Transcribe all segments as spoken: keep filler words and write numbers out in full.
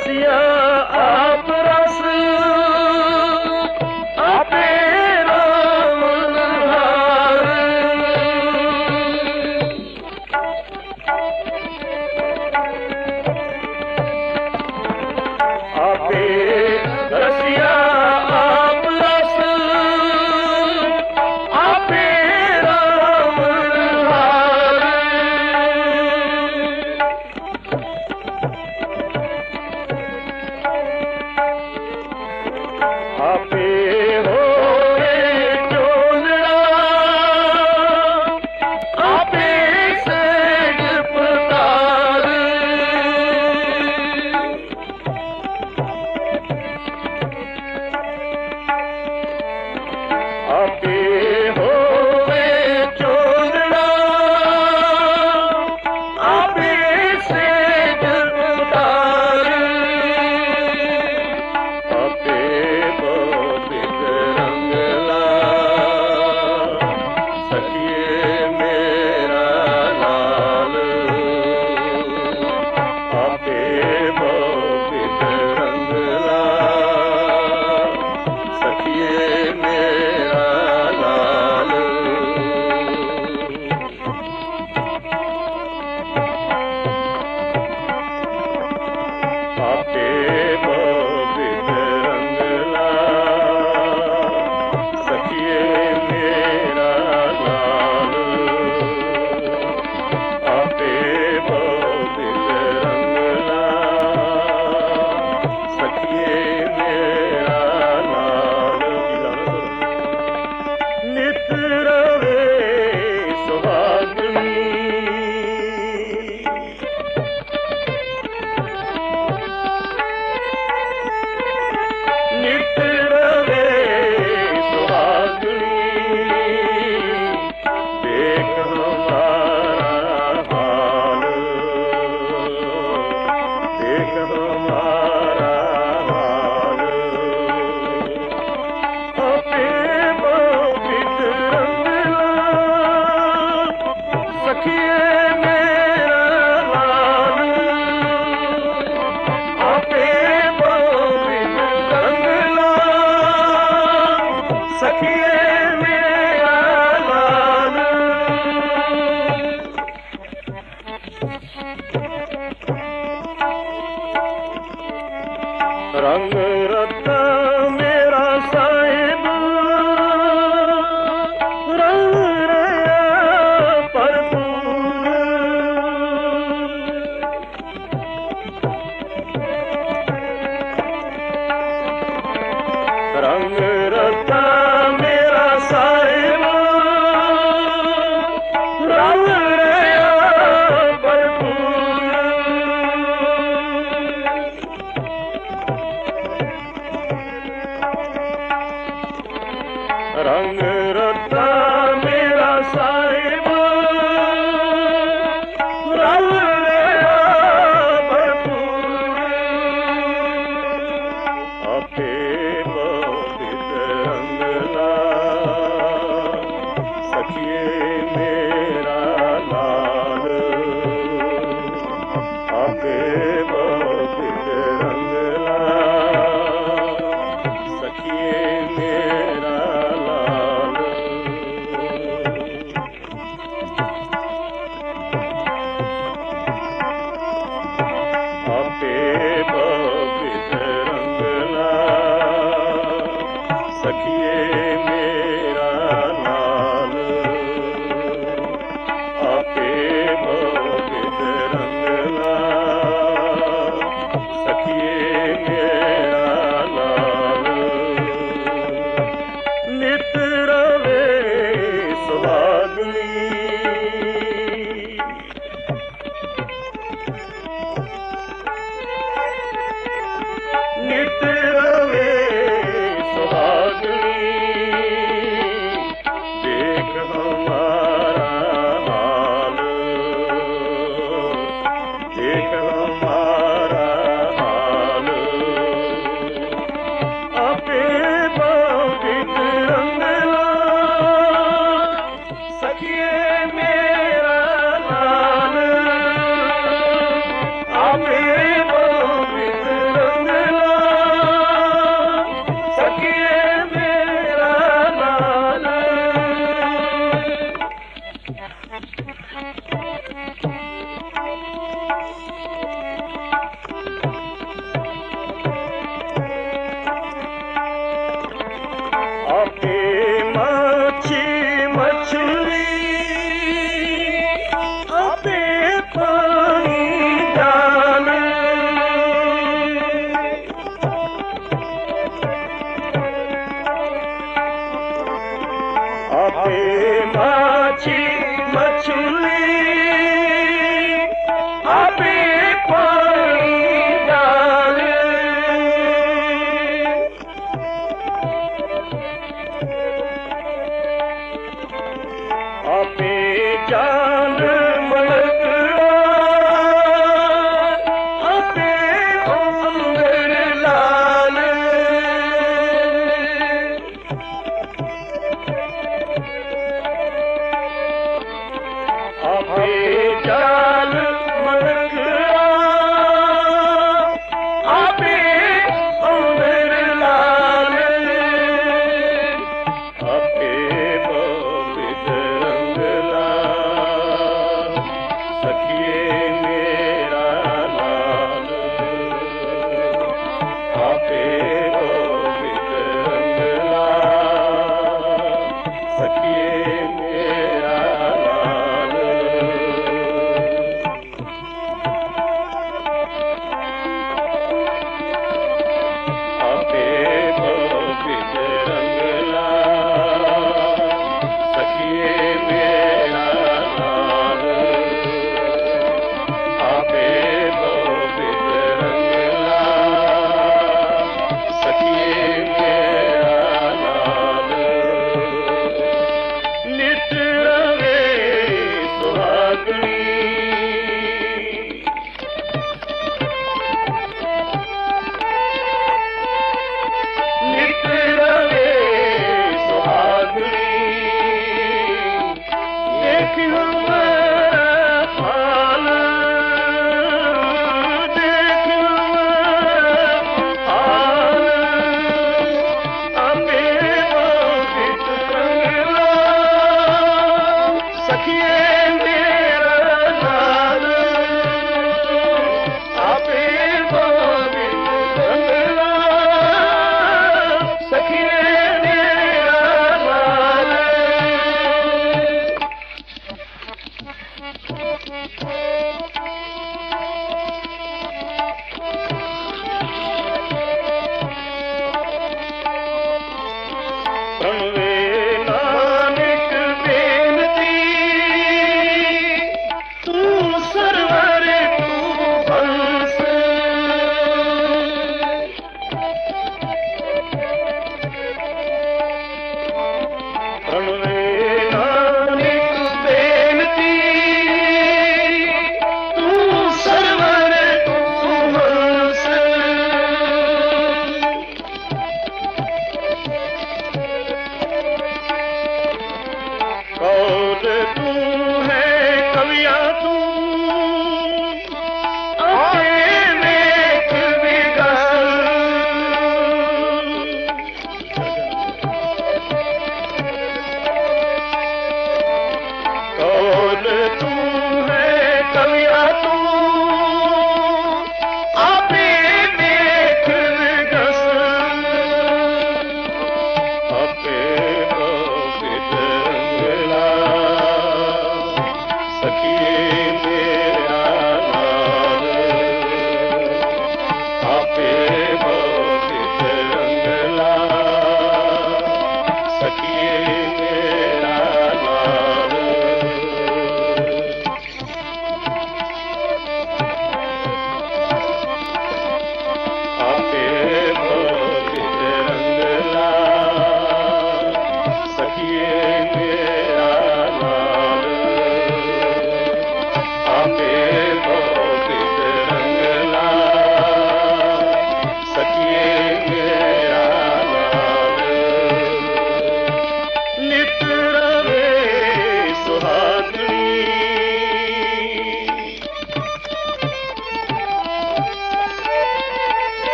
रसिया आप रस आपे राम हार आपे रसिया आप रस आपे राम हार आपे होए चोलड़ा आपे सेज पतार आपे होए चोलड़ा आपे सेज पतार आपे पवित्र रंगला सखिए मेरा लाल आपे पवित्र रंगला सखिए मेरा लाल आपे पवित्र रंगला सखिए मेरा लाल आपे पवित्र रंगला सखिए मेरा लाल नित रवे सुहागनी नित रवे सुहागनी देख हमारा हाल देख हमारा हाल आपे पवित्र रंगला सखिए मेरा लाल आपे पवित्र रंगला सखिए मेरा लाल रंग रत्ता मेरा साहिब रंग रया भरपूर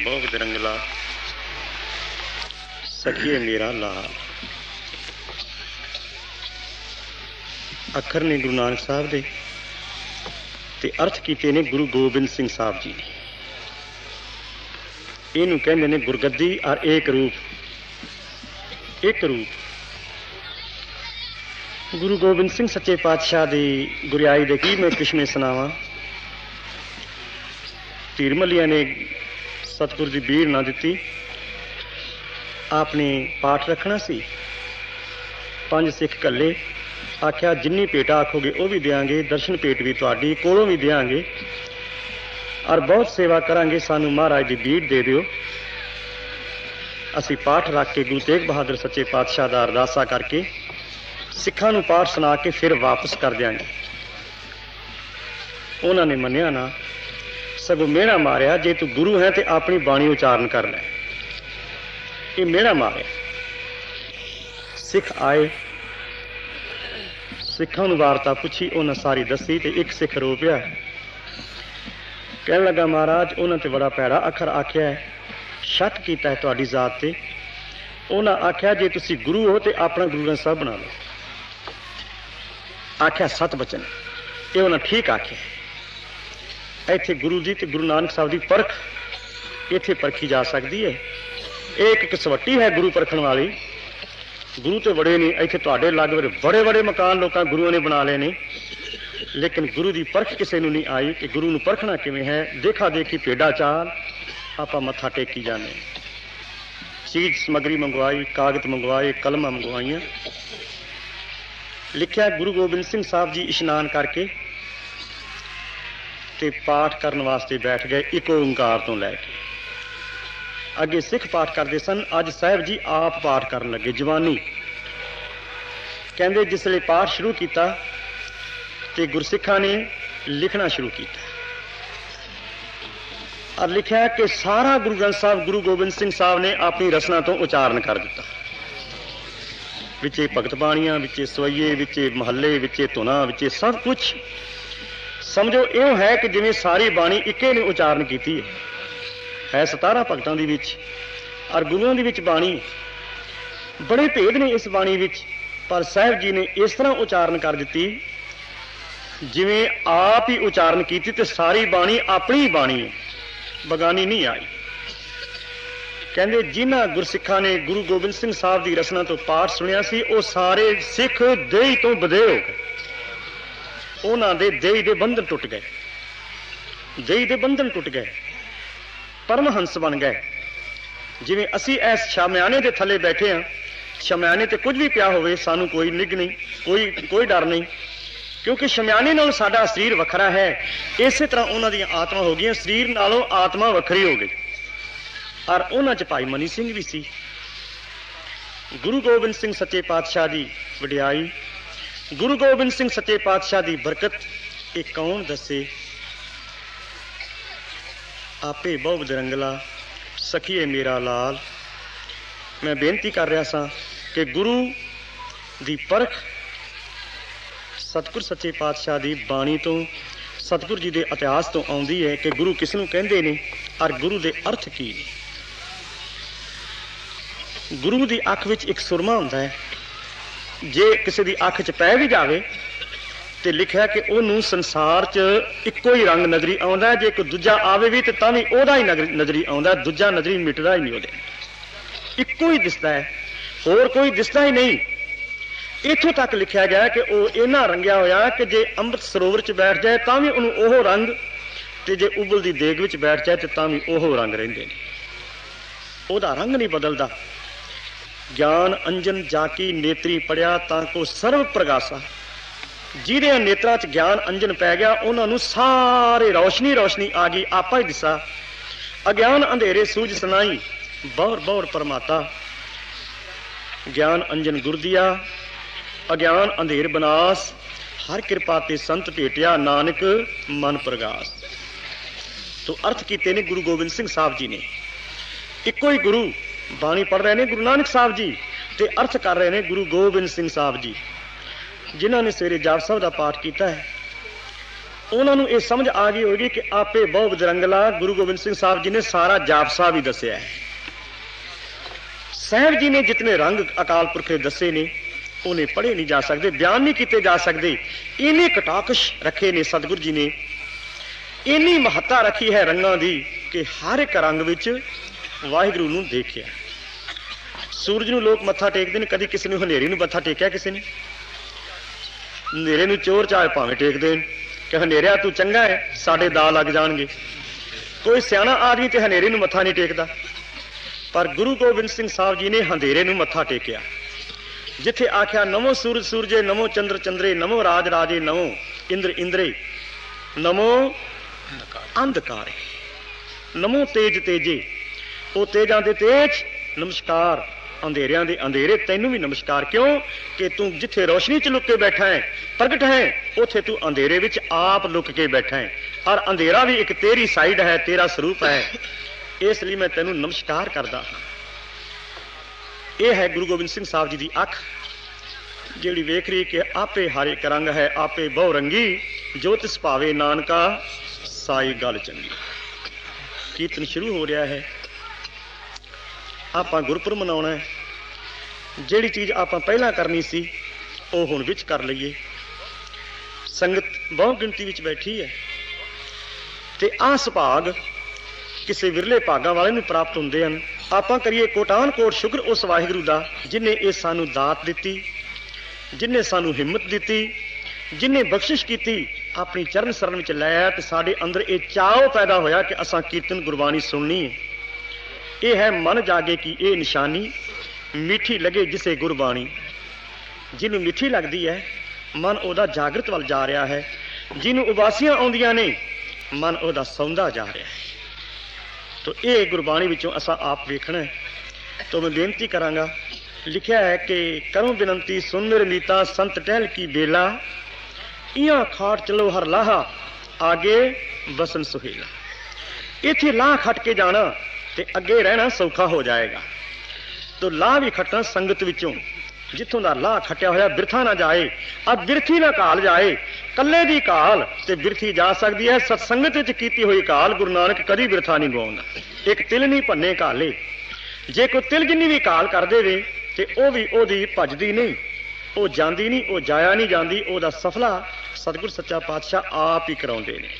ਬਹੁਤ ਰੰਗਲਾ ਸਖੀਏ ਮੇਰਾ ਲਾਲ। ਅੱਖਰ ਨੇ ਗੁਰੂ ਨਾਨਕ ਸਾਹਿਬ ਦੇ ਤੇ ਅਰਥ ਕੀਤੇ ਨੇ ਗੁਰੂ ਗੋਬਿੰਦ ਸਿੰਘ ਸਾਹਿਬ ਜੀ ਨੇ। ਇਹਨੂੰ ਕਹਿੰਦੇ ਨੇ ਗੁਰਗੱਦੀ ਔਰ ਏਕ ਰੂਪ। ਇੱਕ ਰੂਪ ਗੁਰੂ ਗੋਬਿੰਦ ਸਿੰਘ ਸੱਚੇ ਪਾਤਸ਼ਾਹ ਦੀ ਗੁਰਿਆਈ ਦੇ ਕੀ ਮੈਂ ਕਿਸ਼ਮੇ ਸੁਣਾਵਾਂ। ਧੀਰ ਮੱਲੀਆਂ ਨੇ ਸਤਿਗੁਰ ਦੀ ਬੀੜ ਨਾ ਦਿੱਤੀ। ਆਪਨੇ ਪਾਠ ਰੱਖਣਾ ਸੀ। ਪੰਜ ਸਿੱਖ ਕੱਲੇ ਆਖਿਆ ਜਿੰਨੀ ਭੇਟ ਆਖੋਗੇ ਉਹ ਵੀ ਦਿਆਂਗੇ, ਦਰਸ਼ਨ ਭੇਟ ਵੀ ਤੁਹਾਡੀ ਕੋਲੋਂ ਵੀ ਦਿਆਂਗੇ ਔਰ ਬਹੁਤ ਸੇਵਾ ਕਰਾਂਗੇ। ਸਾਨੂੰ ਮਹਾਰਾਜ ਦੀ ਬੀੜ ਦੇ ਦਿਓ। ਅਸੀਂ ਪਾਠ ਰੱਖ ਕੇ ਗੁਰੂ ਤੇਗ ਬਹਾਦਰ ਸੱਚੇ ਪਾਤਸ਼ਾਹ ਦਾ ਅਰਦਾਸਾ ਕਰਕੇ ਸਿੱਖਾਂ ਨੂੰ ਪਾਠ ਸੁਣਾ ਕੇ ਫਿਰ ਵਾਪਸ ਕਰ ਦਿਆਂਗੇ। ਉਹਨਾਂ ਨੇ ਮੰਨਿਆ ਨਾ, ਸਗੋਂ ਮਿਹਣਾ ਮਾਰਿਆ ਜੇ ਤੂੰ ਗੁਰੂ ਹੈ ਤੇ ਆਪਣੀ ਬਾਣੀ ਉਚਾਰਨ ਕਰ ਲੈ। ਇਹ ਮਿਹਣਾ ਮਾਰਿਆ। ਸਿੱਖ ਆਏ, ਸਿੱਖਾਂ ਨੂੰ ਵਾਰਤਾ ਪੁੱਛੀ, ਉਹਨਾਂ ਸਾਰੀ ਦੱਸੀ ਤੇ ਇੱਕ ਸਿੱਖ ਰੋ ਪਿਆ। ਕਹਿਣ ਲੱਗਾ ਮਹਾਰਾਜ ਉਹਨਾਂ ਤੇ ਬੜਾ ਭੈੜਾ ਅੱਖਰ ਆਖਿਆ ਹੈ, ਸ਼ੱਕ ਕੀਤਾ ਹੈ ਤੁਹਾਡੀ ਜ਼ਾਤ ਤੇ। ਉਹਨਾਂ ਆਖਿਆ ਜੇ ਤੁਸੀਂ ਗੁਰੂ ਹੋ ਤੇ ਆਪਣਾ ਗੁਰੂ ਗ੍ਰੰਥ ਸਾਹਿਬ ਬਣਾ ਲਓ। ਆਖਿਆ ਸਤ ਬਚਨ। ਇਹ ਉਹਨਾਂ ਠੀਕ ਆਖਿਆ। ਇੱਥੇ ਗੁਰੂ ਜੀ ਤੇ ਗੁਰੂ ਨਾਨਕ ਸਾਹਿਬ ਦੀ ਪਰਖ ਇੱਥੇ ਪਰਖੀ ਜਾ ਸਕਦੀ ਹੈ। ਇਹ ਇੱਕ ਕਸਵੱਟੀ ਹੈ ਗੁਰੂ ਪਰਖਣ ਵਾਲੀ। ਗੁਰੂ ਤੇ ਬੜੇ ਨੇ ਇੱਥੇ ਤੁਹਾਡੇ ਲਾਗੇ ਬੜੇ ਬੜੇ ਮਕਾਨ ਲੋਕਾਂ ਗੁਰੂਆਂ ਨੇ ਬਣਾ ਲਏ ਨੇ, ਲੇਕਿਨ ਗੁਰੂ ਦੀ ਪਰਖ ਕਿਸੇ ਨੂੰ ਨਹੀਂ ਆਈ ਕਿ ਗੁਰੂ ਨੂੰ ਪਰਖਣਾ ਕਿਵੇਂ ਹੈ। ਦੇਖਾ ਦੇਖੀ ਭੇਡਾ ਚਾਲ ਆਪਾਂ ਮੱਥਾ ਟੇਕੀ ਜਾਂਦੇ। ਚੀਜ਼ ਸਮੱਗਰੀ ਮੰਗਵਾਈ, ਕਾਗਜ਼ ਮੰਗਵਾਏ, ਕਲਮਾਂ ਮੰਗਵਾਈਆਂ। ਲਿਖਿਆ ਗੁਰੂ ਗੋਬਿੰਦ ਸਿੰਘ ਸਾਹਿਬ ਜੀ ਇਸ਼ਨਾਨ ਕਰਕੇ ਤੇ ਪਾਠ ਕਰਨ ਵਾਸਤੇ ਬੈਠ ਗਏ ਇੱਕ ਓਂਕਾਰ ਤੋਂ ਲੈ ਕੇ। ਅੱਗੇ ਸਿੱਖ ਪਾਠ ਕਰਦੇ ਸਨ, ਅੱਜ ਸਾਹਿਬ ਜੀ ਆਪ ਪਾਠ ਕਰਨ ਲੱਗੇ। ਜਵਾਨੀ ਕਹਿੰਦੇ ਜਿਸ ਵੇਲੇ ਪਾਠ ਸ਼ੁਰੂ ਕੀਤਾ ਤੇ ਗੁਰਸਿੱਖਾਂ ਨੇ ਲਿਖਣਾ ਸ਼ੁਰੂ ਕੀਤਾ ਔਰ ਲਿਖਿਆ ਕਿ ਸਾਰਾ ਗੁਰੂ ਗ੍ਰੰਥ ਸਾਹਿਬ ਗੁਰੂ ਗੋਬਿੰਦ ਸਿੰਘ ਸਾਹਿਬ ਨੇ ਆਪਣੀ ਰਸਨਾ ਤੋਂ ਉਚਾਰਨ ਕਰ ਦਿੱਤਾ। ਵਿੱਚੇ ਭਗਤ ਬਾਣੀਆਂ, ਵਿੱਚੇ ਸਵਈਏ, ਵਿੱਚੇ ਮਹੱਲੇ, ਵਿੱਚੇ ਧੁਨਾ, ਵਿੱਚੇ ਸਭ ਕੁਛ ਸਮਝੋ ਇਹ ਹੈ ਕਿ ਜਿਵੇਂ ਸਾਰੀ ਬਾਣੀ ਇੱਕੇ ਨੇ ਉਚਾਰਨ ਕੀਤੀ ਹੈ। ਹੈ ਸਤਾਰਾਂ ਭਗਤਾਂ ਦੇ ਵਿੱਚ ਔਰ ਗੁਰੂਆਂ ਦੇ ਵਿੱਚ ਬਾਣੀ। ਬੜੇ ਭੇਦ ਨੇ ਇਸ ਬਾਣੀ ਵਿੱਚ, ਪਰ ਸਾਹਿਬ ਜੀ ਨੇ ਇਸ ਤਰ੍ਹਾਂ ਉਚਾਰਨ ਕਰ ਦਿੱਤੀ ਜਿਵੇਂ ਆਪ ਹੀ ਉਚਾਰਨ ਕੀਤੀ ਤੇ ਸਾਰੀ ਬਾਣੀ ਆਪਣੀ ਬਾਣੀ ਹੈ, ਬਗਾਨੀ ਨਹੀਂ ਆਈ। ਕਹਿੰਦੇ ਜਿਨ੍ਹਾਂ ਗੁਰਸਿੱਖਾਂ ਨੇ ਗੁਰੂ ਗੋਬਿੰਦ ਸਿੰਘ ਸਾਹਿਬ ਦੀ ਰਸਨਾ ਤੋਂ ਪਾਠ ਸੁਣਿਆ ਸੀ ਉਹ ਸਾਰੇ ਸਿੱਖ ਦੇਹੀ ਤੋਂ ਬਧੇ ਹੋ ਗਏ। ਉਹਨਾਂ ਦੇ ਦੇਹੀ ਦੇ ਬੰਧਨ ਟੁੱਟ ਗਏ। ਦੇਹੀ ਦੇ ਬੰਧਨ ਟੁੱਟ ਗਏ, ਪਰਮਹੰਸ ਬਣ ਗਏ। ਜਿਵੇਂ ਅਸੀਂ ਇਸ ਸ਼ਾਮਿਆਨੇ ਦੇ ਥੱਲੇ ਬੈਠੇ ਹਾਂ, ਸ਼ਾਮਿਆਨੇ ਤੇ ਕੁਝ ਵੀ ਪਿਆ ਹੋਵੇ ਸਾਨੂੰ ਕੋਈ ਨਿੱਘ ਨਹੀਂ, ਕੋਈ ਕੋਈ ਡਰ ਨਹੀਂ, ਕਿਉਂਕਿ ਸ਼ਾਮਿਆਨੇ ਨਾਲੋਂ ਸਾਡਾ ਸਰੀਰ ਵੱਖਰਾ ਹੈ। ਇਸੇ ਤਰ੍ਹਾਂ ਉਹਨਾਂ ਦੀਆਂ ਆਤਮਾ ਹੋ ਗਈਆਂ, ਸਰੀਰ ਨਾਲੋਂ ਆਤਮਾ ਵੱਖਰੀ ਹੋ ਗਈ। ਔਰ ਉਹਨਾਂ 'ਚ ਭਾਈ ਮਨੀ ਸਿੰਘ ਵੀ ਸੀ। ਗੁਰੂ ਗੋਬਿੰਦ ਸਿੰਘ ਸੱਚੇ ਪਾਤਸ਼ਾਹ ਦੀ ਵਡਿਆਈ, ਗੁਰੂ ਗੋਬਿੰਦ ਸਿੰਘ ਸੱਚੇ ਪਾਤਸ਼ਾਹ ਦੀ ਬਰਕਤ ਇਹ ਕੌਣ ਦੱਸੇ। ਆਪੇ ਬਹੁ ਬਦਰੰਗਲਾ ਸਖੀਏ ਮੇਰਾ ਲਾਲ। ਮੈਂ ਬੇਨਤੀ ਕਰ ਰਿਹਾ ਸਾਂ ਕਿ ਗੁਰੂ ਦੀ ਪਰਖ ਸਤਿਗੁਰ ਸੱਚੇ ਪਾਤਸ਼ਾਹ ਦੀ ਬਾਣੀ ਤੋਂ, ਸਤਿਗੁਰ ਜੀ ਦੇ ਇਤਿਹਾਸ ਤੋਂ ਆਉਂਦੀ ਹੈ ਕਿ ਗੁਰੂ ਕਿਸ ਨੂੰ ਕਹਿੰਦੇ ਨੇ ਔਰ ਗੁਰੂ ਦੇ ਅਰਥ ਕੀ ਨੇ। ਗੁਰੂ ਦੀ ਅੱਖ ਵਿੱਚ ਇੱਕ ਸੁਰਮਾ ਹੁੰਦਾ ਹੈ, ਜੇ ਕਿਸੇ ਦੀ ਅੱਖ 'ਚ ਪੈ ਵੀ ਜਾਵੇ ਤੇ ਲਿਖਿਆ ਕਿ ਉਹਨੂੰ ਸੰਸਾਰ 'ਚ ਇੱਕੋ ਹੀ ਰੰਗ ਨਜ਼ਰੀ ਆਉਂਦਾ। ਜੇ ਕੋਈ ਦੂਜਾ ਆਵੇ ਵੀ ਤੇ ਤਾਂ ਵੀ ਉਹਦਾ ਹੀ ਨਜ਼ਰੀ ਆਉਂਦਾ, ਦੂਜਾ ਨਜ਼ਰੀ ਮਿਟਦਾ ਹੀ ਨਹੀਂ ਉਹਦੇ। ਇੱਕੋ ਹੀ ਦਿਸਦਾ ਹੈ, ਹੋਰ ਕੋਈ ਦਿਸਦਾ ਹੀ ਨਹੀਂ। ਇੱਥੋਂ ਤੱਕ ਲਿਖਿਆ ਗਿਆ ਕਿ ਉਹ ਇਹਨਾਂ ਰੰਗਿਆ ਹੋਇਆ ਕਿ ਜੇ ਅੰਮ੍ਰਿਤ ਸਰੋਵਰ 'ਚ ਬੈਠ ਜਾਏ ਤਾਂ ਵੀ ਉਹਨੂੰ ਉਹ ਰੰਗ, ਤੇ ਜੇ ਉਬਲਦੀ ਦੇਗ ਵਿੱਚ ਬੈਠ ਜਾਏ ਤੇ ਤਾਂ ਵੀ ਉਹ ਰੰਗ ਰਹਿੰਦੇ ਨੇ। ਉਹਦਾ ਰੰਗ ਨਹੀਂ ਬਦਲਦਾ। ਗਿਆਨ ਅੰਜਨ ਜਾਕੀ ਨੇਤਰੀ ਪੜਿਆ ਤਾਂ ਕੋ ਸਰਵ ਪ੍ਰਗਾਸਾ। ਜਿਹਦੇ ਨੇਤਰਾਂ 'ਚ ਗਿਆਨ ਅੰਜਨ ਪੈ ਗਿਆ ਉਹਨਾਂ ਨੂੰ ਸਾਰੇ ਰੌਸ਼ਨੀ ਰੌਸ਼ਨੀ ਆ ਗਈ, ਆਪਾ ਹੀ ਦਿਸਾ। ਅਗਿਆਨ ਅੰਧੇਰੇ ਸੂਝ ਸੁਨਾਈ, ਬਹੁਰ ਬਹੁਰ ਪਰਮਾਤਾ। ਗਿਆਨ ਅੰਜਨ ਗੁਰ ਦੀਆ, ਅਗਿਆਨ ਅੰਧੇਰ ਬਨਾਸ। ਹਰ ਕਿਰਪਾ ਤੇ ਸੰਤ ਭੇਟਿਆ, ਨਾਨਕ ਮਨ ਪ੍ਰਗਾਸ। ਤੋ ਅਰਥ ਕੀਤੇ ਨੇ ਗੁਰੂ ਗੋਬਿੰਦ ਸਿੰਘ ਸਾਹਿਬ ਜੀ ਨੇ। ਇੱਕੋ ਹੀ ਗੁਰੂ ਬਾਣੀ ਪੜ੍ਹ ਰਹੇ ਨੇ ਗੁਰੂ ਨਾਨਕ ਸਾਹਿਬ ਜੀ, ਤੇ ਅਰਥ ਕਰ ਰਹੇ ਨੇ ਗੁਰੂ ਗੋਬਿੰਦ ਸਿੰਘ ਸਾਹਿਬ ਜੀ, ਜਿਨ੍ਹਾਂ ਨੇ ਸਵੇਰੇ ਜਾਪ ਸਾਹਿਬ ਦਾ ਪਾਠ ਕੀਤਾ ਹੈ। ਉਹਨਾਂ ਨੂੰ ਇਹ ਸਮਝ ਆ ਗਈ ਹੋਵੇਗੀ ਕਿ ਆਪੇ ਬਹੁ ਬਜਰੰਗਲਾ ਗੁਰੂ ਗੋਬਿੰਦ ਸਿੰਘ ਸਾਹਿਬ ਜੀ ਨੇ ਸਾਰਾ ਜਾਪ ਸਾਹਿਬ ਹੀ ਦੱਸਿਆ ਹੈ। ਸਾਹਿਬ ਜੀ ਨੇ ਜਿਤਨੇ ਰੰਗ ਅਕਾਲ ਪੁਰਖ ਦੇ ਦੱਸੇ ਨੇ ਉਹਨੇ ਪੜ੍ਹੇ ਨਹੀਂ ਜਾ ਸਕਦੇ, ਬਿਆਨ ਨਹੀਂ ਕੀਤੇ ਜਾ ਸਕਦੇ। ਇੰਨੇ ਕਟਾਕਸ਼ ਰੱਖੇ ਨੇ ਸਤਿਗੁਰੂ ਜੀ ਨੇ, ਇੰਨੀ ਮਹੱਤਤਾ ਰੱਖੀ ਹੈ ਰੰਗਾਂ ਦੀ ਕਿ ਹਰ ਇੱਕ ਰੰਗ ਵਿੱਚ ਵਾਹਿਗੁਰੂ ਨੂੰ ਦੇਖਿਆ। ਸੂਰਜ ਨੂੰ ਲੋਕ ਮੱਥਾ ਟੇਕਦੇ ਨੇ, ਕਦੀ ਕਿਸੇ ਨੂੰ ਹਨੇਰੀ ਨੂੰ ਮੱਥਾ ਟੇਕਿਆ ਕਿਸੇ ਨੇ? ਹਨੇਰੇ ਨੂੰ ਚੋਰ ਚਾਹੇ ਭਾਵੇਂ ਟੇਕ ਦੇਣ ਕਿ ਹਨੇਰਿਆ ਤੂੰ ਚੰਗਾ ਹੈ, ਸਾਡੇ ਦਾ ਲੱਗ ਜਾਣਗੇ। ਕੋਈ ਸਿਆਣਾ ਆਦਮੀ ਤੇ ਹਨੇਰੇ ਨੂੰ ਮੱਥਾ ਨਹੀਂ ਟੇਕਦਾ, ਪਰ ਗੁਰੂ ਗੋਬਿੰਦ ਸਿੰਘ ਸਾਹਿਬ ਜੀ ਨੇ ਹਨੇਰੇ ਨੂੰ ਮੱਥਾ ਟੇਕਿਆ। ਜਿੱਥੇ ਆਖਿਆ ਨਮੋ ਸੂਰਜ ਸੂਰਜੇ, ਨਮੋ ਚੰਦਰ ਚੰਦਰੇ, ਨਮੋ ਰਾਜ ਰਾਜੇ, ਨਮੋ ਇੰਦਰ ਇੰਦਰੇ, ਨਮੋ ਅੰਧਕਾਰੇ, ਨਮੋ ਤੇਜ ਤੇਜੇ, ਉਹ ਤੇਜਾਂ ਦੇ ਤੇਜ ਨਮਸਕਾਰ, ਅੰਧੇਰਿਆਂ ਦੇ ਅੰਧੇਰੇ ਤੈਨੂੰ ਵੀ ਨਮਸਕਾਰ। ਕਿਉਂ ਕਿ ਤੂੰ ਜਿੱਥੇ ਰੋਸ਼ਨੀ ਚ ਲੁੱਕ ਕੇ ਬੈਠਾ ਹੈ, ਪ੍ਰਗਟ ਹੈ, ਉੱਥੇ ਤੂੰ ਅੰਧੇਰੇ ਵਿੱਚ ਆਪ ਲੁੱਕ ਕੇ ਬੈਠਾ ਹੈ, ਔਰ ਅੰਧੇਰਾ ਵੀ ਇੱਕ ਤੇਰੀ ਸਾਈਡ ਹੈ, ਤੇਰਾ ਸਰੂਪ ਹੈ। ਇਸ ਲਈ ਮੈਂ ਤੈਨੂੰ ਨਮਸਕਾਰ ਕਰਦਾ ਹਾਂ। ਇਹ ਹੈ ਗੁਰੂ ਗੋਬਿੰਦ ਸਿੰਘ ਸਾਹਿਬ ਜੀ ਦੀ ਅੱਖ, ਜਿਹੜੀ ਵੇਖ ਰਹੀ ਕਿ ਆਪੇ ਹਰ ਇੱਕ ਰੰਗ ਹੈ, ਆਪੇ ਬਹੁ ਰੰਗੀ, ਜੋ ਤਿਸ ਭਾਵੇ ਨਾਨਕਾ ਸਾਈ ਗੱਲ ਚੰਗੀ। ਕੀਰਤਨ ਸ਼ੁਰੂ ਹੋ ਰਿਹਾ ਹੈ। ਆਪਾਂ ਗੁਰਪੁਰਬ ਮਨਾਉਣਾ ਹੈ। ਜਿਹੜੀ ਚੀਜ਼ ਆਪਾਂ ਪਹਿਲਾਂ ਕਰਨੀ ਸੀ ਉਹ ਹੁਣ ਵਿੱਚ ਕਰ ਲਈਏ। ਸੰਗਤ ਬਹੁ ਗਿਣਤੀ ਵਿੱਚ ਬੈਠੀ ਹੈ ਤੇ ਆਹ ਸੁਭਾਗ ਕਿਸੇ ਵਿਰਲੇ ਭਾਗਾਂ ਵਾਲੇ ਨੂੰ ਪ੍ਰਾਪਤ ਹੁੰਦੇ ਹਨ। ਆਪਾਂ ਕਰੀਏ ਕੋਟਾਨ ਕੋਟ ਸ਼ੁਕਰ ਉਸ ਵਾਹਿਗੁਰੂ ਦਾ ਜਿਨੇ ਇਹ ਸਾਨੂੰ ਦਾਤ ਦਿੱਤੀ, ਜਿਨੇ ਸਾਨੂੰ ਹਿੰਮਤ ਦਿੱਤੀ, ਜਿਨੇ ਬਖਸ਼ਿਸ਼ ਕੀਤੀ, ਆਪਣੀ ਚਰਨ ਸ਼ਰਨ ਵਿੱਚ ਲੈ ਆਇਆ ਤੇ ਸਾਡੇ ਅੰਦਰ ਇਹ ਚਾਅ ਪੈਦਾ ਹੋਇਆ ਕਿ ਅਸਾਂ ਕੀਰਤਨ ਗੁਰਬਾਣੀ ਸੁਣਨੀ ਹੈ। ਇਹ ਹੈ ਮਨ ਜਾਗੇ ਕੀ ਇਹ ਨਿਸ਼ਾਨੀ, ਮਿੱਠੀ ਲੱਗੇ ਜਿਸੇ ਗੁਰਬਾਣੀ। ਜਿਹਨੂੰ ਮਿੱਠੀ ਲੱਗਦੀ ਹੈ ਮਨ ਉਹਦਾ ਜਾਗਰਤ ਵੱਲ ਜਾ ਰਿਹਾ ਹੈ, ਜਿਹਨੂੰ ਉਬਾਸੀਆਂ ਆਉਂਦੀਆਂ ਨੇ ਮਨ ਉਹਦਾ ਸੌਂਦਾ ਜਾ ਰਿਹਾ ਹੈ। ਤੋ ਇਹ ਗੁਰਬਾਣੀ ਵਿੱਚੋਂ ਅਸਾਂ ਆਪ ਵੇਖਣਾ ਹੈ। ਤੋ ਮੈਂ ਬੇਨਤੀ ਕਰਾਂਗਾ, ਲਿਖਿਆ ਹੈ ਕਿ ਕਰੂੰ ਬੇਨਤੀ ਸੁਣ ਮੇਰੇ ਮੀਤਾ, ਸੰਤ ਟਹਿਲ ਕੀ ਬੇਲਾ, ਇਆਂ ਖਾਟ ਚਲੋ ਹਰ ਲਾਹਾ, ਆਗੇ ਬਸਨ ਸੁਹੇਲਾ। ਇੱਥੇ ਲਾਹ ਖੱਟ ਕੇ ਜਾਣਾ ਤੇ ਅੱਗੇ ਰਹਿਣਾ ਸੌਖਾ ਹੋ ਜਾਏਗਾ। ਤੋ ਲਾਹ ਵੀ ਖੱਟਣਾ ਸੰਗਤ ਵਿੱਚੋਂ, ਜਿੱਥੋਂ ਦਾ ਲਾਹ ਖੱਟਿਆ ਹੋਇਆ ਬਿਰਥਾ ਨਾ ਜਾਏ, ਆ ਬਿਰਥੀ ਨਾ ਘਾਲ ਜਾਏ। ਕੱਲੇ ਦੀ ਘਾਲ ਤੇ ਬਿਰਥੀ ਜਾ ਸਕਦੀ ਹੈ, ਸਤਸੰਗਤ ਵਿੱਚ ਕੀਤੀ ਹੋਈ ਘਾਲ ਗੁਰੂ ਨਾਨਕ ਕਦੀ ਬਿਰਥਾ ਨਹੀਂ ਗਵਾਉਂਦਾ। ਇੱਕ ਤਿਲ ਨਹੀਂ ਭੰਨੇ ਘਾਲੇ, ਜੇ ਕੋਈ ਤਿਲ ਜਿੰਨੀ ਵੀ ਘਾਲ ਕਰ ਦੇਵੇ ਤੇ ਉਹ ਵੀ ਉਹਦੀ ਭੱਜਦੀ ਨਹੀਂ, ਉਹ ਜਾਂਦੀ ਨਹੀਂ, ਉਹ ਜਾਇਆ ਨਹੀਂ ਜਾਂਦੀ। ਉਹਦਾ ਸਫਲਾ ਸਤਿਗੁਰ ਸੱਚਾ ਪਾਤਸ਼ਾਹ ਆਪ ਹੀ ਕਰਾਉਂਦੇ ਨੇ।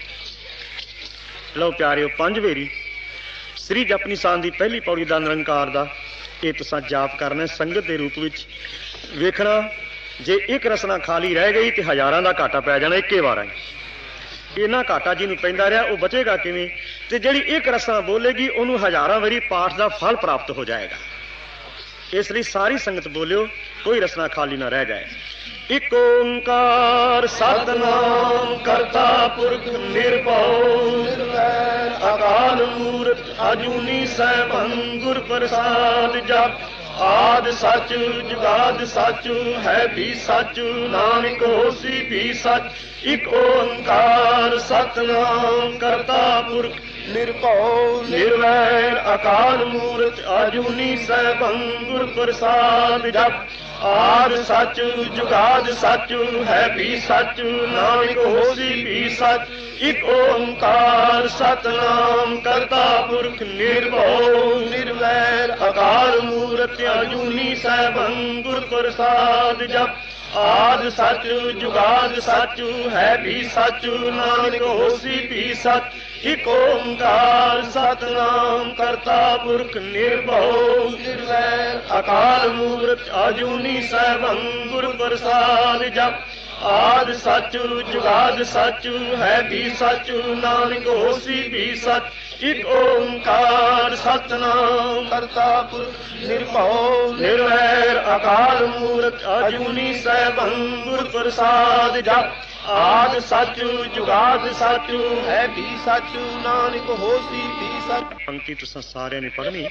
ਲਓ ਪਿਆਰਿਓ, ਪੰਜ ਵੇਰੀ ਸ੍ਰੀ ਜਪਨੀ ਸਾਹਿਬ ਦੀ ਪਹਿਲੀ ਪੌੜੀ ਦਾ ਨਿਰੰਕਾਰ ਦਾ ਇਹ ਤੁਸੀਂ ਜਾਪ ਕਰਨਾ ਸੰਗਤ ਦੇ ਰੂਪ ਵਿੱਚ ਵੇਖਣਾ। ਜੇ ਇੱਕ ਰਸਨਾ ਖਾਲੀ ਰਹਿ ਗਈ ਤੇ ਹਜ਼ਾਰਾਂ ਦਾ ਘਾਟਾ ਪੈ ਜਾਣਾ ਇੱਕੇ ਵਾਰਾਂ ਹੀ। ਇੰਨਾ ਘਾਟਾ ਜਿਹਨੂੰ ਪੈਂਦਾ ਰਿਹਾ ਉਹ ਬਚੇਗਾ ਕਿਵੇਂ? ਤੇ ਜਿਹੜੀ ਇੱਕ ਰਸਨਾ ਬੋਲੇਗੀ ਉਹਨੂੰ ਹਜ਼ਾਰਾਂ ਵਾਰੀ ਪਾਠ ਦਾ ਫਲ ਪ੍ਰਾਪਤ ਹੋ ਜਾਏਗਾ। ਇਸ ਲਈ ਸਾਰੀ ਸੰਗਤ ਬੋਲਿਓ, ਕੋਈ ਰਸਨਾ ਖਾਲੀ ਨਾ ਰਹਿ ਜਾਏ। ਇੱਕ ਓੰਕਾਰ ਸਤਿਨਾਮ ਕਰਤਾ ਪੁਰਖ ਨਿਰਭਉ ਨਿਰਵੈਰ ਅਕਾਲ ਮੂਰਤ ਅਜੂਨੀ ਸੈਭੰ ਗੁਰ ਪ੍ਰਸਾਦ ਜਪ। ਆਦਿ ਸੱਚ ਜੁਗਾਦ ਸੱਚ ਹੈ ਵੀ ਸੱਚ, ਨਾਨਕ ਹੋਸੀ ਵੀ ਸੱਚ। ਇੱਕ ਓੰਕਾਰ ਸਤਿਨਾਮ ਕਰਤਾ ਪੁਰਖ ਨਿਰਭਉ ਨਿਰਵੈਰ ਅਕਾਲ ਮੂਰਤ ਅਜੂਨੀ ਸੈਭੰ ਗੁਰ ਪ੍ਰਸਾਦ ਜਪ। ਆਦਿ ਸੱਚ ਜੁਗਾਦ ਸੱਚ ਹੈ ਵੀ ਸੱਚ, ਨਾਨਕ ਹੋਸੀ ਵੀ ਸੱਚ। ਇੱਕ ਓੰਕਾਰ ਸਤਿਨਾਮ ਕਰਤਾ ਪੁਰਖ ਨਿਰਭਉ ਨਿਰਵੈਰ ਅਕਾਲ ਮੂਰਤ ਅਜੂਨੀ ਸੈਭੰ ਗੁਰ ਪ੍ਰਸਾਦ ਜਪ। ਆਦਿ ਸੱਚ ਜੁਗਾਦ ਸੱਚ ਹੈ ਵੀ ਸੱਚ, ਨਾਨਕ ਹੋਸੀ ਵੀ ਸੱਚ। ਇੱਕ ਓੰਕਾਰ ਸਤਿਨਾਮ ਕਰਤਾ ਪੁਰਖ ਨਿਰਭਉ ਨਿਰਵੈਰ ਅਕਾਲ ਮੂਰਤ ਅਜੂਨੀ ਸੈਭੰ ਗੁਰ ਪ੍ਰਸਾਦ ਜਪ। ਆਦਿ ਸੱਚ ਜੁਗਾਦ ਸੱਚ ਹੈ ਵੀ ਸੱਚ, ਨਾਨਕ ਹੋਸੀ ਵੀ ਸੱਚ। ਇੱਕ ਓੰਕਾਰ ਸਤਿਨਾਮ ਕਰਤਾ ਪੁਰਖ ਨਿਰਭਉ ਨਿਰਵੈਰ ਅਕਾਲ ਮੂਰਤ ਅਜੂਨੀ ਸੈਭੰ ਗੁਰ ਪ੍ਰਸਾਦ ਜਪ। ਆਦਿ ਸੱਚ ਜੁਗਾਦ ਸੱਚ ਹੈ ਵੀ ਸੱਚ, ਨਾਨਕ ਹੋਸੀ ਵੀ ਸੱਚ। ਪੰਕਤੀ ਤੁਸੀਂ ਸਾਰਿਆਂ ਨੇ ਪੜ੍ਹਨੀ,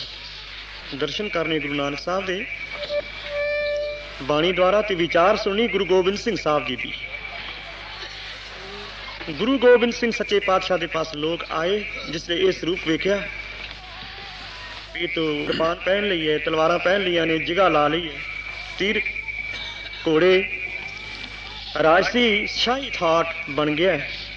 ਦਰਸ਼ਨ ਕਰਨੇ ਗੁਰੂ ਨਾਨਕ ਸਾਹਿਬ ਦੇ, ਬਾਣੀ ਦੁਆਰਾ ਤੇ ਵਿਚਾਰ ਸੁਣਨੀ ਗੁਰੂ ਗੋਬਿੰਦ ਸਿੰਘ ਸਾਹਿਬ ਜੀ ਦੀ। ਗੁਰੂ ਗੋਬਿੰਦ ਸਿੰਘ ਸੱਚੇ ਪਾਤਸ਼ਾਹ ਦੇ ਪਾਸ ਲੋਕ ਆਏ, ਜਿਸ ਨੇ ਇਹ ਸਰੂਪ ਵੇਖਿਆ ਵੀ ਤੋ ਕਿਰਪਾਨ ਪਹਿਨ ਲਈ ਹੈ, ਤਲਵਾਰਾਂ ਪਹਿਨ ਲਈਆਂ ਨੇ, ਜਿਗਾ ਲਾ ਲਈ ਹੈ, ਤੀਰ ਘੋੜੇ, ਰਾਜਸੀ ਸ਼ਾਹੀ ਠਾਠ ਬਣ ਗਿਆ।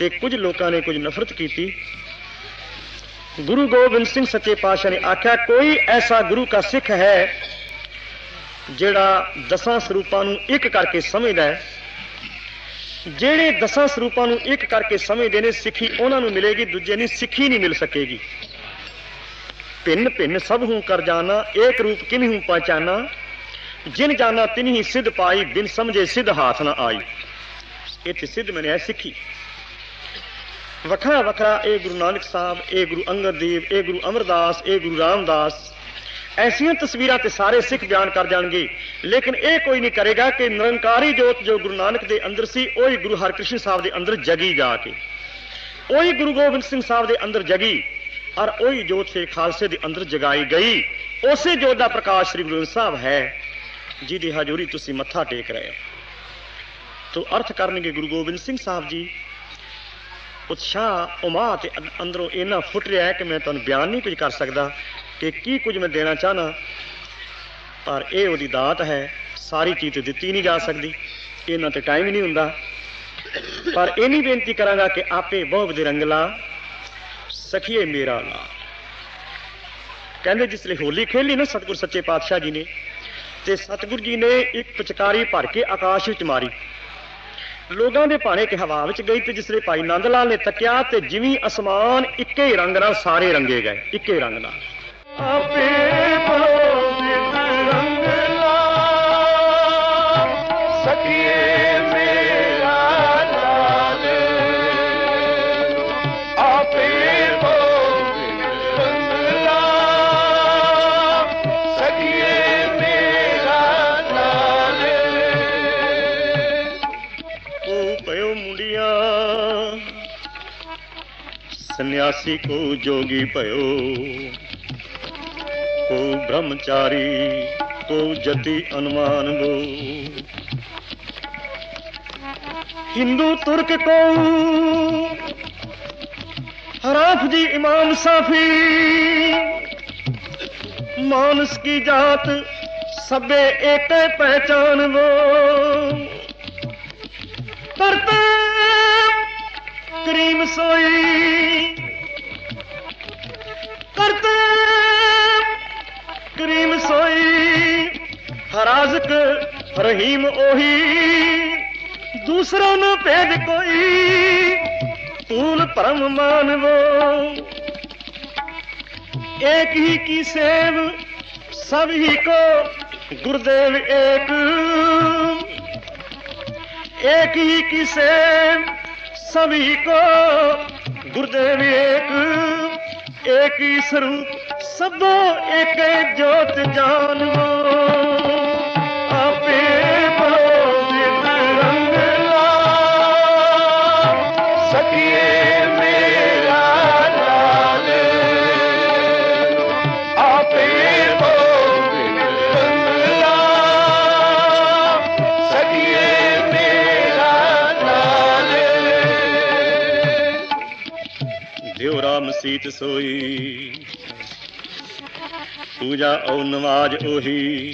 ਤੇ ਕੁਝ ਲੋਕਾਂ ਨੇ ਕੁਝ ਨਫ਼ਰਤ ਕੀਤੀ। ਗੁਰੂ ਗੋਬਿੰਦ ਸਿੰਘ ਸੱਚੇ ਪਾਤਸ਼ਾਹ ਨੇ ਆਖਿਆ, ਕੋਈ ਐਸਾ ਗੁਰੂ ਕਾ ਸਿੱਖ ਹੈ ਜਿਹੜਾ ਦਸਾਂ ਸਰੂਪਾਂ ਨੂੰ ਇੱਕ ਕਰਕੇ ਸਮਝਦਾ ਹੈ। ਜਿਹੜੇ ਦਸਾਂ ਸਰੂਪਾਂ ਨੂੰ ਇੱਕ ਕਰਕੇ ਸਮਝਦੇ ਨੇ, ਸਿੱਖੀ ਉਹਨਾਂ ਨੂੰ ਮਿਲੇਗੀ, ਦੂਜੇ ਨੂੰ ਸਿੱਖੀ ਨਹੀਂ ਮਿਲ ਸਕੇਗੀ। ਭਿੰਨ ਭਿੰਨ ਸਭ ਹੂੰ ਕਰ ਜਾਣਾ, ਏਕ ਰੂਪ ਕਿਨ ਹੂੰ ਪਹਿਚਾਨਾ, ਜਿਨ ਜਾਣਾ ਤਿਨ ਹੀ ਸਿੱਧ ਪਾਈ, ਬਿਨ ਸਮਝੇ ਸਿੱਧ ਹਾਥ ਨਾ ਆਈ। ਇੱਥੇ ਸਿੱਧ ਮੰਨਿਆ ਸਿੱਖੀ। ਵੱਖਰਾ ਵੱਖਰਾ ਇਹ ਗੁਰੂ ਨਾਨਕ ਸਾਹਿਬ, ਇਹ ਗੁਰੂ ਅੰਗਦ ਦੇਵ, ਇਹ ਗੁਰੂ ਅਮਰਦਾਸ, ਇਹ ਗੁਰੂ ਰਾਮਦਾਸ, ਐਸੀਆਂ ਤਸਵੀਰਾਂ ਤੇ ਸਾਰੇ ਸਿੱਖ ਬਿਆਨ ਕਰ ਜਾਣਗੇ, ਲੇਕਿਨ ਇਹ ਕੋਈ ਨਹੀਂ ਕਰੇਗਾ ਕਿ ਨਿਰੰਕਾਰੀ ਜੋਤ ਜੋ ਗੁਰੂ ਨਾਨਕ ਦੇ ਅੰਦਰ ਸੀ, ਉਹੀ ਗੁਰੂ ਹਰਕ੍ਰਿਸ਼ਨ ਸਾਹਿਬ ਦੇ ਅੰਦਰ ਜਗੀ ਜਾ ਕੇ, ਉਹੀ ਗੁਰੂ ਗੋਬਿੰਦ ਸਿੰਘ ਸਾਹਿਬ ਦੇ ਅੰਦਰ ਜਗੀ, ਔਰ ਉਹੀ ਜੋਤ ਫਿਰ ਖਾਲਸੇ ਦੇ ਅੰਦਰ ਜਗਾਈ ਗਈ। ਉਸੇ ਜੋਤ ਦਾ ਪ੍ਰਕਾਸ਼ ਸ੍ਰੀ ਗੁਰੂ ਗ੍ਰੰਥ ਸਾਹਿਬ ਹੈ, ਜਿਹਦੀ ਹਜ਼ੂਰੀ ਤੁਸੀਂ ਮੱਥਾ ਟੇਕ ਰਹੇ ਹੋ। ਤੋ ਅਰਥ ਕਰਨਗੇ ਗੁਰੂ ਗੋਬਿੰਦ ਸਿੰਘ ਸਾਹਿਬ ਜੀ। ਉਤਸ਼ਾਹ ਉਮਾ ਤੇ ਅੰਦਰੋਂ ਇੰਨਾ ਫੁੱਟ ਰਿਹਾ ਹੈ ਕਿ ਮੈਂ ਤੁਹਾਨੂੰ ਬਿਆਨ ਨਹੀਂ ਕੁਝ ਕਰ ਸਕਦਾ ਕਿ ਕੀ ਕੁਝ ਮੈਂ ਦੇਣਾ ਚਾਹਨਾ, ਪਰ ਇਹ ਉਹਦੀ ਦਾਤ ਹੈ। ਸਾਰੀ ਚੀਜ਼ ਤੇ ਦਿੱਤੀ ਨਹੀਂ ਜਾ ਸਕਦੀ, ਇਹਨਾਂ ਤੇ ਟਾਈਮ ਹੀ ਨਹੀਂ ਹੁੰਦਾ, ਪਰ ਇੰਨੀ ਬੇਨਤੀ ਕਰਾਂਗਾ ਕਿ ਆਪੇ ਬਹੁ ਦੇ ਰੰਗਲਾ ਸਖੀਏ ਮੇਰਾ ਲਾ। ਕਹਿੰਦੇ ਜਿਸ ਲਈ ਹੋਲੀ ਖੇਲੀ ਨਾ ਸਤਿਗੁਰ ਸੱਚੇ ਪਾਤਸ਼ਾਹ ਜੀ ਨੇ, ਤੇ ਸਤਿਗੁਰ ਜੀ ਨੇ ਇੱਕ ਪਿਚਕਾਰੀ ਭਰ ਕੇ ਆਕਾਸ਼ ਵਿੱਚ ਮਾਰੀ, ਲੋਕਾਂ ਦੇ ਭਾਣੇ ਕਿ ਹਵਾ ਵਿੱਚ ਗਈ, ਤੇ ਜਿਸ ਲਈ ਭਾਈ ਨੰਦ ਲਾਲ ਨੇ ਤੱਕਿਆ ਤੇ ਜਿਵੇਂ ਅਸਮਾਨ ਇੱਕੇ ਹੀ ਰੰਗ ਨਾਲ ਸਾਰੇ ਰੰਗੇ ਗਏ, ਇੱਕੇ ਰੰਗ ਨਾਲ। ਆਪੇ ਬਹੁ ਸਿੱਧ ਰੰਗਲਾ ਸਖੀਏ ਮੇਰਾ ਲਾਲ, ਆਪੇ ਬਹੁ ਸਿੱਧ ਰੰਗਲਾ ਸਖੀਏ ਮੇਰਾ ਲਾਲ। ਉਹ ਪਇਓ ਮੁੰਡਿਆ ਸੰਨਿਆਸੀ ਕੋ ਜੋਗੀ ਭਇਓ, को ब्रह्मचारी को जति अनुमान लो, हिंदू तुर्क को हराफ जी इमाम साफी, मानस की जात सबे एक पहचान वो, करते करीम सोई करते करीम सोई, हराजक रहीम ओही, दूसरा न भेद कोई, तूल परम मानवो। एक ही की सेव सब ही को गुरुदेव एक, एक ही की सेव सभी को गुरुदेव एक, एक ही स्वरूप सबो एक जोत जानो, आपे बहु सिद्ध रंगला सखिए मेरा लाल, आपे बहु सिद्ध रंगला सखिए मेरा लाल। देवरा मसीत सोई, पूजा और नमाज ओही।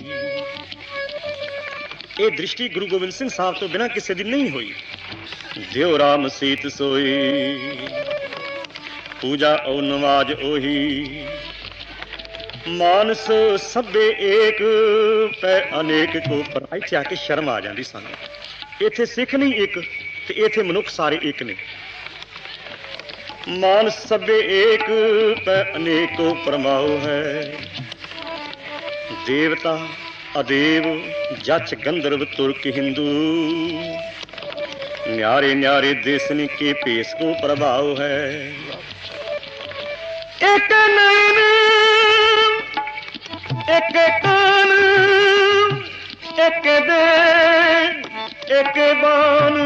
ਇਹ ਦ੍ਰਿਸ਼ਟੀ ਗੁਰੂ ਗੋਬਿੰਦ ਸਿੰਘ ਸਾਹਿਬ ਤੋਂ ਬਿਨਾਂ ਕਿਸੇ ਦੀ ਨਹੀਂ ਹੋਈ। ਦਿਓ ਰਾਮ ਸੀਤ ਸੋਈ, ਪੂਜਾ ਔ ਨਮਾਜ਼ ਉਹੀ, ਮਾਨਸ ਸਭੇ ਏਕ ਪੈ ਅਨੇਕ ਕੋ। ਪਰ ਇੱਥੇ ਆ ਕੇ ਸ਼ਰਮ ਆ ਜਾਂਦੀ ਸਾਨੂੰ, ਇੱਥੇ ਸਿੱਖ ਨਹੀਂ ਇੱਕ ਤੇ ਇੱਥੇ ਮਨੁੱਖ ਸਾਰੇ ਇੱਕ ਨੇ। ਮਾਨਸ ਸਭੇ ਏਕ ਪੈ ਅਨੇਕੋ ਪਰਮਾਉ ਹੈ, ਦੇਵਤਾ अदेव जच गंधर्व तुर्क हिंदू, न्यारे न्यारे देशन के पेश को प्रभाव है। एक नैन एक कान एक दे एक बान,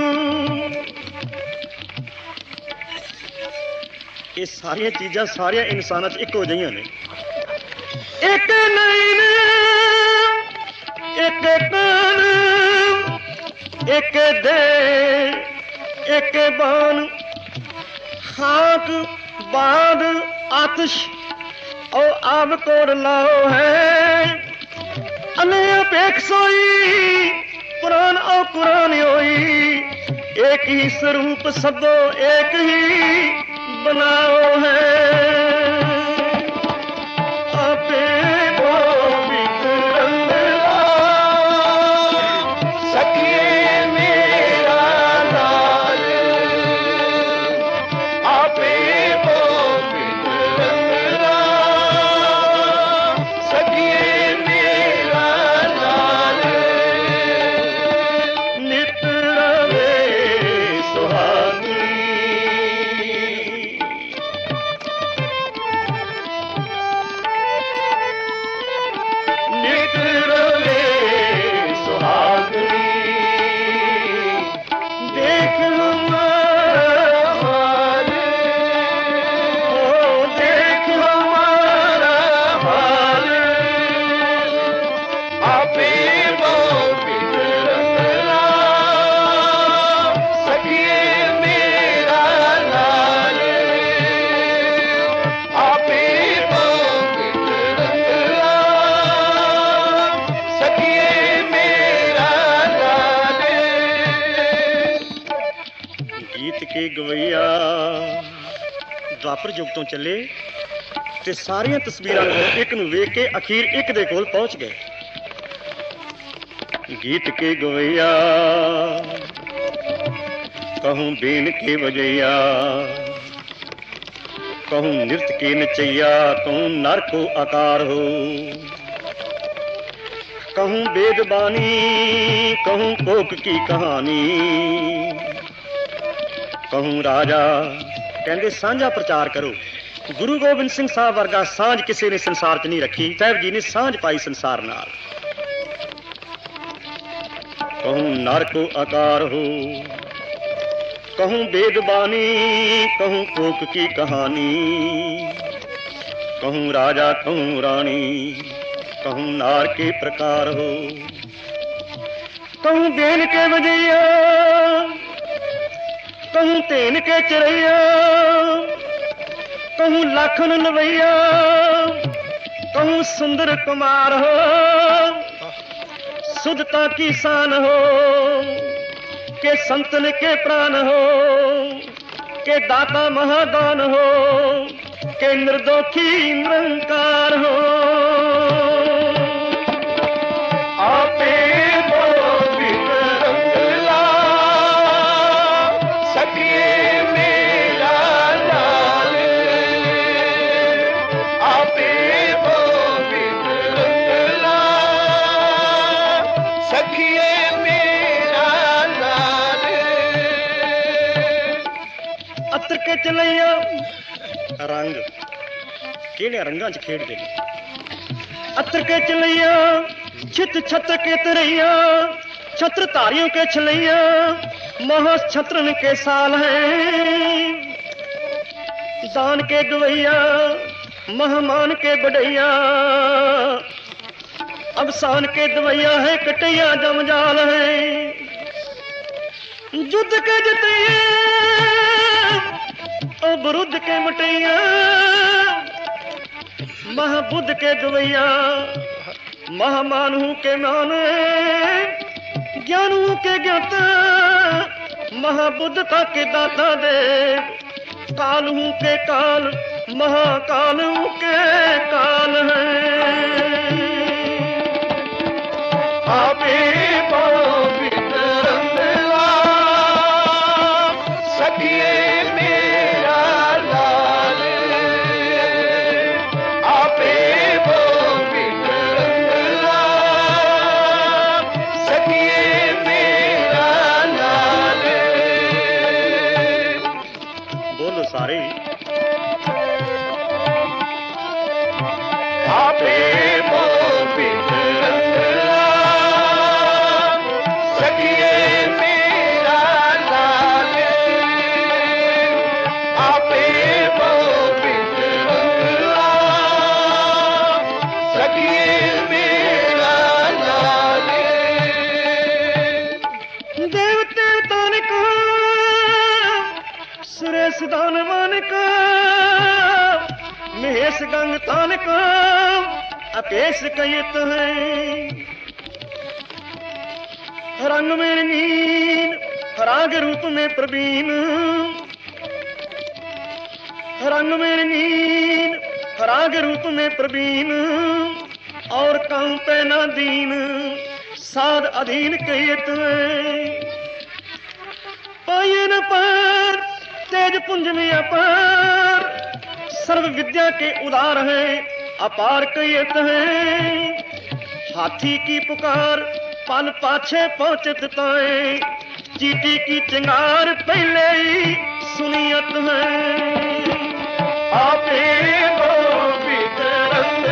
ये सारिया चीज़ां सारिया इंसानां च इक्को जिहियां ने। एक नैन एक कान एक दे एक बान, खाक बाद आतिश और आब कोर लाओ है। अने अपेख सोई कुरान और कुरान होई, एक ही स्वरूप सबो एक ही बनाओ है। आपे गोविंद रंगला सखिए मेरा लाल, आपे गोविंद रंगला सखिए मेरा लाल, नित रवे सुहागी। नित रवे सुहागनी, देख हमारा हाल, ओ देख हमारा हाल। आपे गोविंद रंगला सखिए मेरा लाल, आपे गोविंद रंगला सखिए मेरा लाल। गीत के गवैया द्वापर युग ਤੋਂ ਚੱਲੇ ਤੇ ਸਾਰੀਆਂ ਤਸਵੀਰਾਂ ਨੂੰ ਇੱਕ ਨੂੰ ਵੇਖ ਕੇ ਅਖੀਰ ਇੱਕ ਦੇ ਕੋਲ ਪਹੁੰਚ ਗਏ। गीत के गवैया कहूँ बीन के बजैया, कहूँ नृत्य के नचैया, कहूँ नर को आकार हो, कहूँ वेद बानी, कहूँ कोक की कहानी, कहूँ राजा। कहते साझा प्रचार करो। गुरु गोबिंद सिंह साहब वर्गा साझ किसी ने संसार च नहीं रखी। साहब जी ने साझ पाई संसार नाल। कहूँ नर को आकार हो, कहूँ वेद बानी, कहूँ कोक की कहानी, कहूँ राजा कहूँ रानी, कहूँ नार के प्रकार हो, कहूँ बेन के बजैया, कहूँ तेन के चिड़ैया, कहूँ लाखन लवैया, कहूँ सुंदर कुमार हो, शुद्धता की शान हो, के संतन के प्राण हो, के दाता महादान हो, के निर्दोषी निरंकार हो। आपे गोविंद रंगला सखिए मेरा लाल, आपे गोविंद रंगला सखिए मेरा लाल। अतर के चलैया रंग किहड़े रंगां च खेडदे ने। अतर के चलैया छित छत्र के तरैया, छत्र धारियों के छलैया, महा छत्रन के साल हैं। दान के गवैया महमान के बड़ैया, अवसान के दवैया है कटैया जमजाल है। युद्ध के जतैया और विरुद्ध के मटैया, महाबुद्ध के गवैया, महामानू के माने, ज्ञानू के ज्ञाता, महाबुद्धता के दाता दे, कालू के काल, महाकालू के काल है। आपे गोविंद रंगला सखिए मेरा लाल, आपे गोविंद रंगला सखिए मेरा लाल। बोलो सारे। आपे गोविंद रंगला सखिए मेरा लाल, आपे गोविंद रंगला सखिए मेरा लाल। देवते तान का सुरेश दानवान का, महेश गंग तान का, अपेश कयत है। रंग में रंगीन राग रूप में प्रवीण, रंग में रंगीन, राग रूप में प्रवीण, और काम पे ना दीन, साध अधीन कहियत पाए न पार, तेज पुंज में अपार, सर्व विद्या के उदार है, अपार कहियत है। हाथी की पुकार पल पाछे पहुंचत ताए, चीटी की चिंगार पहले ही सुनियत है। आपे गोविंद रंग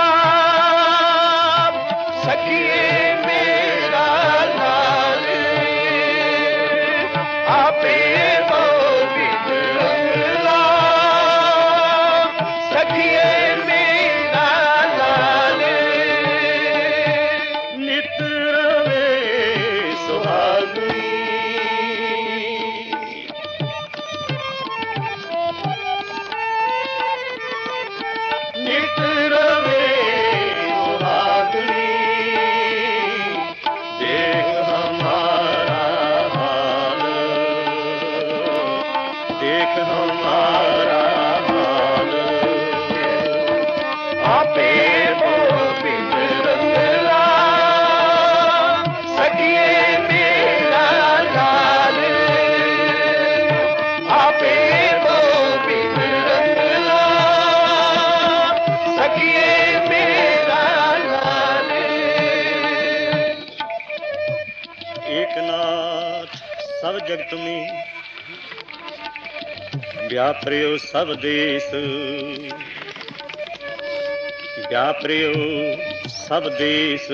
लाभ, सखिए मेरा लाल। आपे गोविंद रंग लाभ, सखिए मेरा लाल। नित रवे सुहागनी, नित रवे सुहागनी, देख हमारा हाल, देख हमारा हाल। आपे गोविंद रंग लाभ, सखिए मेरा लाल। आपे गोविंद रंग लाभ, सखिए मेरा लाल। एक नाथ सब जगत में, व्यापरियो सब देश, व्यापरियो सब देश,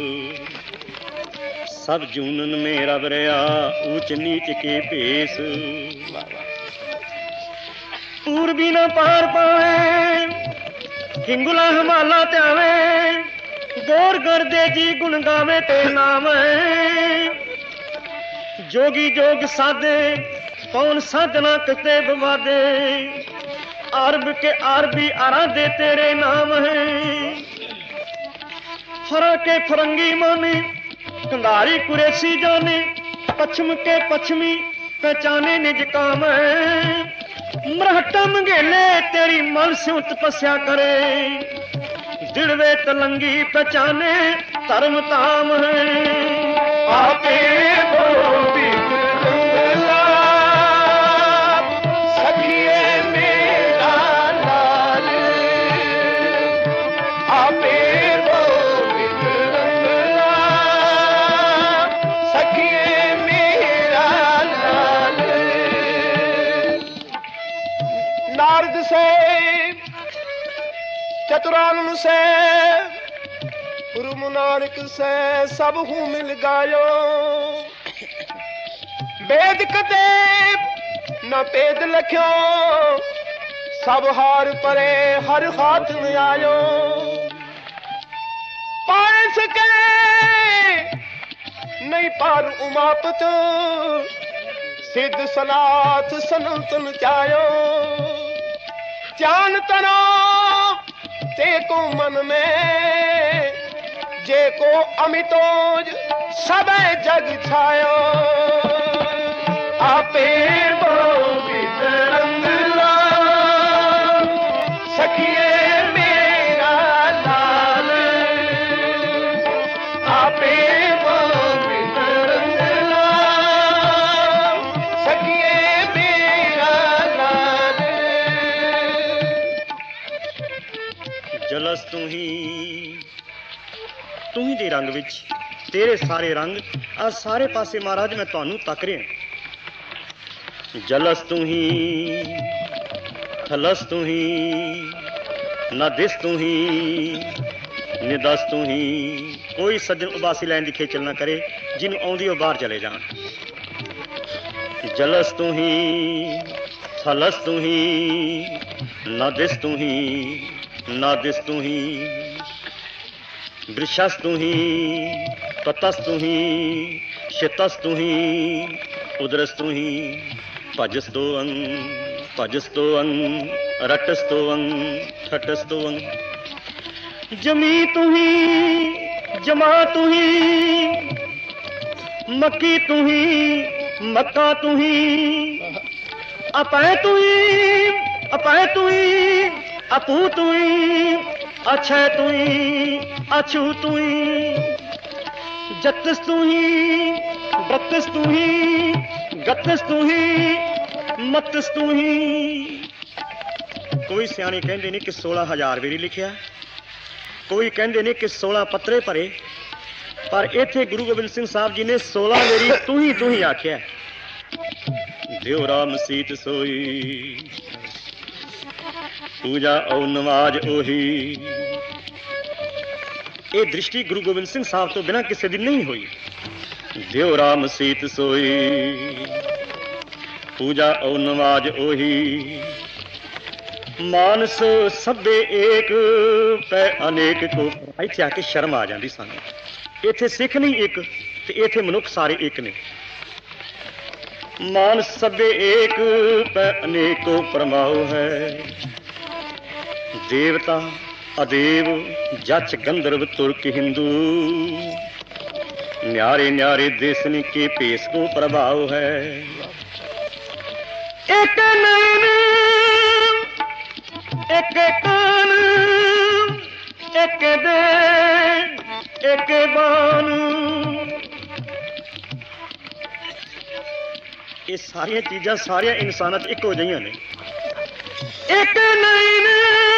सब जूनन में रब रया ऊंच नीच के भेष। पूर्वी न पार पाए, हिंगुला हमाला त्यावे, गौर कर दे जी गुण गावे ते नाम है। जोगी जोग साधे, कौन साधना करते बवादे, अरब के अरबी आराधे तेरे नाम है। फरा के फरंगी माने, कंधारी कुरेशी जाने, पश्चिम के पश्चिमी पहचाने निज काम है। मरहटा मंगेले तेरी मन से तपस्या करे, दिड़वे तलंगी पहचाने धर्म ताम है। आपे गोविंद रंग लाभ, सखिए मेरा लाल। आपे गोविंद रंग लाभ, सखिए मेरा लाल। नारद से चतुरानन से, गुरु नानक से सब हूँ मिल गायो। वेद कते न पेद लख्यो, सब हार परे हर हाथ में आयो। पार सके नहीं पार उमापत, सिद्ध सनाथ सनातन चायो। ध्यान तनो ते को मन में, जे को अमितोज सब जग छायो। आपे गोविंद रंग लाल, सखिए मेरा लाल। आपे गोविंद रंग लाल, सखिए मेरा लाल। जलस तू ही, तू ही दे रंग विच, तेरे सारे रंग आ सारे पासे महाराज मैं ਤੁਹਾਨੂੰ तक रहा। जलस तू ही, थलस तू ही, नदिस तू ही, निदस तू ही। कोई सज्जन उबासी लैन दी खेचल ना करे, जिन्हों आउंदी वो बाहर चले जान। जलस तू ही, थलस तू ही, नदिस तू ही, नादिस तू ही, वृषस तू ही, ततस तू ही, शितस तू ही, उदरस तू ही। भजस तो अंग, भजस तो अंग, रटस तो अंग, ठटस तो अंग। जमी तू ही, जमा तू ही, मक्की तू ही, मक्का तू ही, अपै तू ही, अपै तू ही, अपू तू ही, अछै तू ही, अछू तू ही, जतस तू ही, बतस तू ही, गतस तू ही, मतस तू ही। कोई सियाणे कहते ने कि सोलह हजार वेरी लिखिया, कोई कहते ने कि सोलह पत्रे भरे, पर इत्थे गुरु गोबिंद सिंह साहब जी ने सोलह वेरी तू ही तू ही आख्या। दियो राम सीत सोई, पूजा और नमाज ओही। ये दृष्टि गुरु गोबिंद सिंह साहब तो बिना किसी दिन नहीं हुई। दियो राम सीत सोई, पूजा और नमाज ओही। मानस सभे एक पै अनेक को। इत्थे आके शर्म आ जाती सानू, इत्थे सिख नहीं एक ते इत्थे मनुख सारे एक ने। मानस सभे एक पै अनेको परमाओ है। देवता अदेव जच गंधर्व तुर्क हिंदू, न्यारे न्यारे देसन के भेस को प्रभाव है। एक नैन एक कान एक दे एक बान, ये सारिया चीज़ां सारिया इंसानां च इक्को जिहियां ने। एक नैन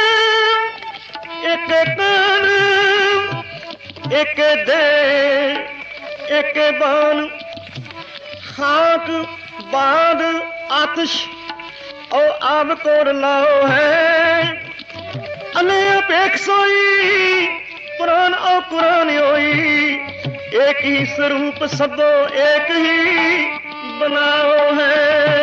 एक कान एक दे एक बान, खाक बाद आतिश और आब कोड़ लाओ है। अने अपेख सोई पुराण और कुरान होई, एक ही स्वरूप सबो एक ही बनाओ है।